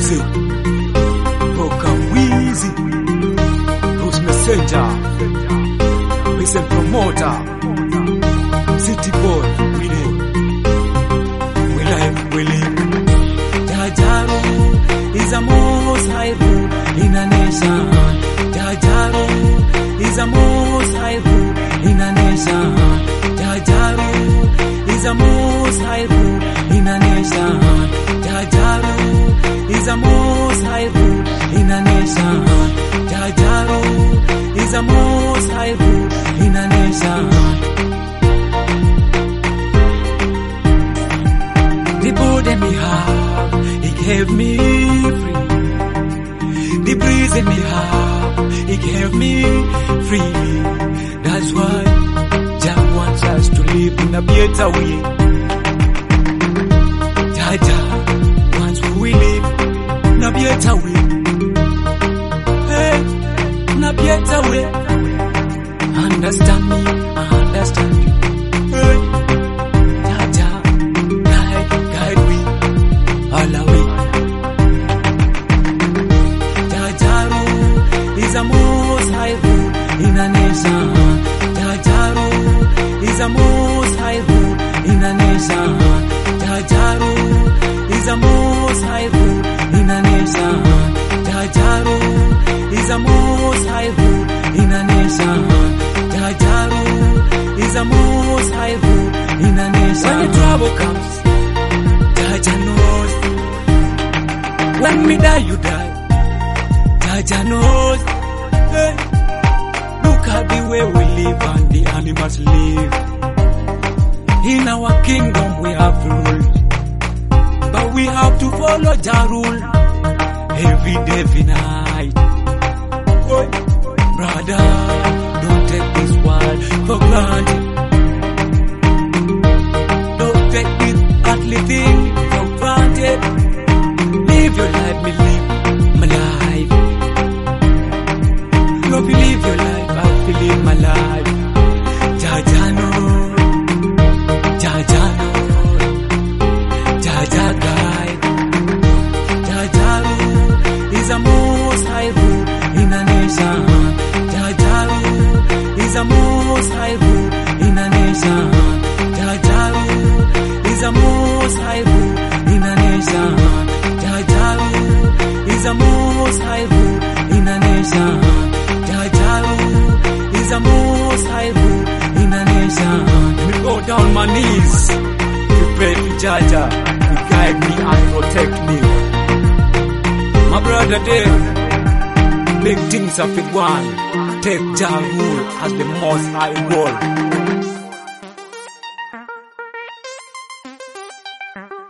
Music, Boca Weezy, Bruce Messenger, Vincent Promoter, City Boy, we live. Jajaru is a most high root in a nation. Jajaru is a most high root in a nation. Jajaru is a most high root in a nation. Jajaru is a most high root in a nation. Jajaru is a most high root in a nation. The burden me have, He gave me free. The breeze in me have, He gave me freely. That's why Jah wants us to live in a better way. Jah wants we live in a better way. Hey, in a better way. Understand me, I understand you. Hey. Is a most high root in a nation. Jajaru is a most high root in a nation. Jajaru is a most high root in a nation. Jajaru is a most high root in a nation. Jajaru is a most high root in a nation. When the trouble comes, Jaja knows. When me die, you die. Jaja knows. Hey, look at the way we live and the animals live. In our kingdom we have rule, but we have to follow Jah rule every day, every night. Oh, brother, don't take this world for granted. Don't take this earthly thing for granted. Live your life, me live my life. No believe your life, I believe my life. Jaja knows, Jaja knows, Jaja guide. Jajaru is a most high root in a nation. Jajaru is a most high root in a nation. Jajaru is a most high root in a nation. Jajaru is a most high root in a nation. Jajaru is a most high root in a nation. Me go down my knees to pray to Jaja to guide me and protect me. My brother there, big things of it one. Take Jah rule as the most high role.